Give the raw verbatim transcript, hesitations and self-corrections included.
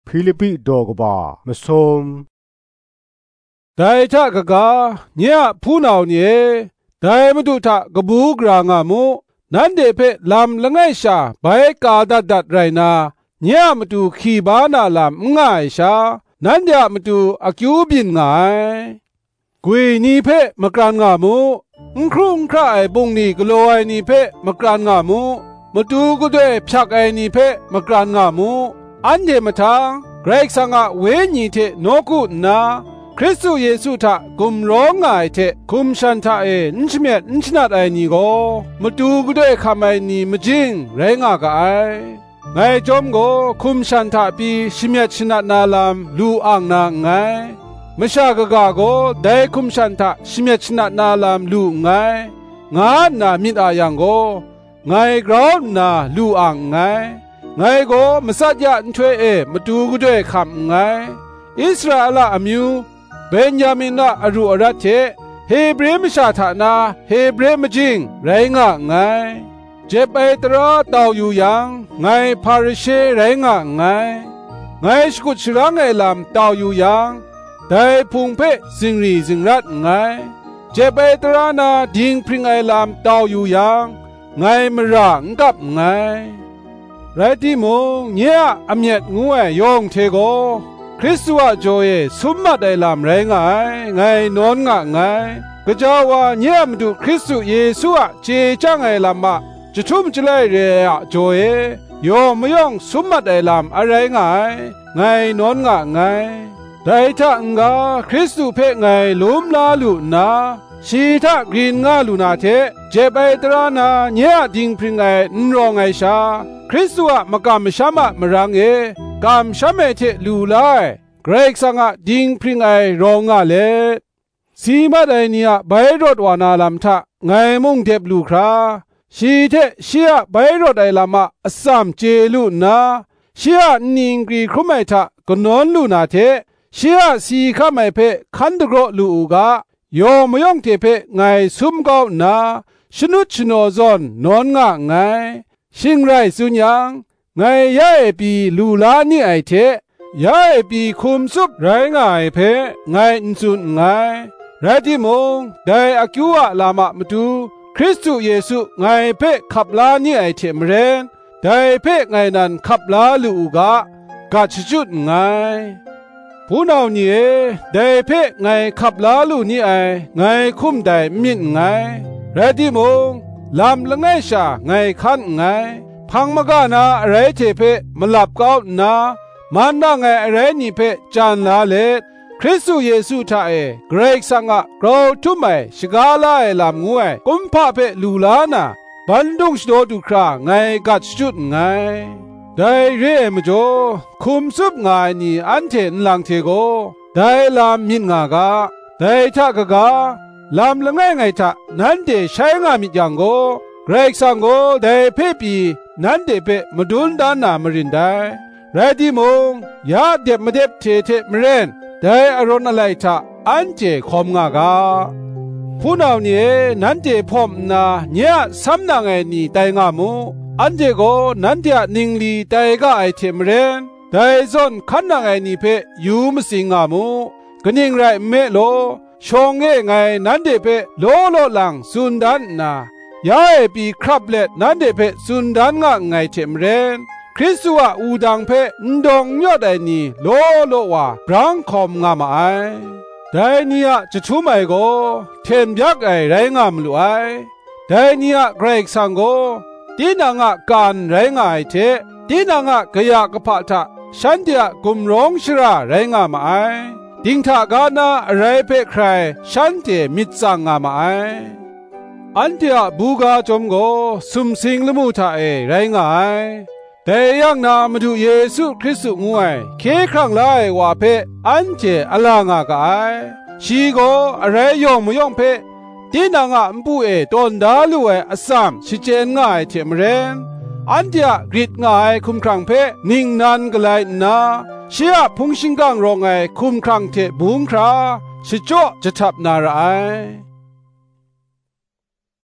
ဖိလိပ္ပိတော်ကပါမစုံได้ทะกะกาเนี่ยผู้นาวเนี่ยได้มาดูทะกบูกรางามุนั่นเดเพลำละไงชาใบกาดัดดัดไรนาเนี่ยมาดูขีบานาลำง่ายชานั่นเดียมาดูอากิวบินง่ายกุยนี่เพมกรานงามุครุ่งคร่ายบุงนี่กลัวไอนี่เพมกรานงามุมาดูก็ด้วยพักไอนี่เพมกรานงามุอันเดมาทางเกรกสังะเวญีเทโนกุนาคริสต์เยซูทะกุมร้องไงเทคุมชันทะเอนชเมียนชนัดไอนี่ก็มาดูก็ด้วยคำไอนี่มจิงแรงอากาไอไงจอมก็คุมชันทะปีชเมียชนัดนาลามลูอ่างนางไงมชากกาโกได้คุมชันทะชเมียชนัดนาลามลูไงงานามิดอายังโกไงกราวนาลูอ่างไงไงโกมสัจยะช่วยเอมาดูก็ด้วยคำไงอิสราเอลอามิวเบนยามินนาอรุอรัตเทเฮเบรมชาธานาเฮเบรมจิงไรงะไงเจเปตราตาวอยู่ยังไงพาริเชไรงะไงไงสกุชรังไอลำตาวอยู่ยังได้พุงเพสิงรีสิงรัดไงเจเปตรานาดิงพริงไอลำตาวอยู่ยังไงมรังกับไงไรที่มงเนี่ยอเมียดงูไอยองเทโกคริสต์ว่าโจเยสุมมาได้ลำไรงะไงนอนงะไงก็จะว่าเนี่ยมาดูคริสต์เยซูอะเจจังไงลำมาจะทุ่มจะเลยเรียโจเยโยมยองสุมมาได้ลำอะไรไงไงนอนงะไงได้ถ้างกาคริสต์เพไงลุมลาลุนาชีทะกรีนงาลุนาเทเจไปตรานาเนี่ยดิงพริงไงนรองไงชาคริสต์ว่ามากามชามะมรังเอกามชามเทลูไลเกรกสังะดิงพริงไอรองะเลสีมาไดเนียใบรถวานาลำทะไงมุงเทบลูคราชีเทเชียใบรถไอลำมะอสามเจลุนาเชียนิงกรีครุไมทะกนอนลูนาเทเชียสีข้าไม่เพคันตกรลูอูกาโยมยองเทเพไงซุมกาวนาชนุชโนซอนนอนงะไงชิงไรสุญญังไงยาเอปีลูลานี่ไอเทยาเอปีคุมซุบไรงะไอเพไงอินซุนไงไรที่มงได้อากิวะลามะมตูคริสต์เยซูไงเพขับลานี่ไอเทมเรนได้เพไงนันขับลาลูกะกัจจุดไงผู้นาวนี่ได้เพไงขับลาลูนี่ไอไงคุมได้มินไงไรที่มงลำละไงชาไงคันไงพังมกานาอะไรเทเพมลับก้าวนามันน่าไงอะไรนี่เพจานลาเลคริสต์เยซูท่าเอเกรกสังะกราวทุไมชกาลาเอลำงวยกุมพะเพลูลานาบันดุงสโดดุคราไงกัดจุดไงได้เรียมจ่อคุมซุบไงนี่อันเทนลังเทโกได้ลำมินงากาได้ทักกาลำละไงไงท่านั่นเดใช้งามิจังโกเกรกสังโกได้เพปีนั่นเดเปมาดุนดานามรินได้ไรที่มงยาเด็บมาเด็บเทเทมเรนได้อารมณ์อะไรท่าอันเจคอมงากาผู้นาวนี่นั่นเจพอมนาเนี่ยซ้ำนางไงนี่ไตงามูอันเจโกนั่นเดียนิงลีไตก็ไอเทมเรนได้ซอนขันนางไงนี่เพยูมสิงามูก็นิงไรเมโลชงเงไงนั่นเดเพโลโลหลังสุนดันนายาเอปีครับเล็ดนั่นเดเพสุนดันงะไงเทมเรนคริสต์ว่าอูดังเพนดงยอดไอนี่โลโลว่าบรังคอมงามาไอได้เนี่ยจะทุ่มไอโกเทมยักไอไรงามลุไอได้เนี่ยเกรกสังโกตีนางะการไรงายเทตีนางะกะยากะพะทะฉันเดียกุมร้องชราไรงามาไอดิงทากานาอะไรเพใครฉันเตมิดสังงามาไออันเดียบูกาจอมโกสุมสิงละมูทาเอไรงายแต่ยังนามาดูเยซูคริสต์งวยเคครั้งไลว่าเพอันเจอลางากาไอชีโกอะไรยองมยองเพตีนางะมปูเอตอนดาลูเออสามชิเจนง่ายเทมเรนอันเดียกริดง่ายคุมครั้งเพนิ่งนันกลายนาเชียพุงชิงกังรองไอคุมครั้งเทบุงคราชิโจจะทับนาไร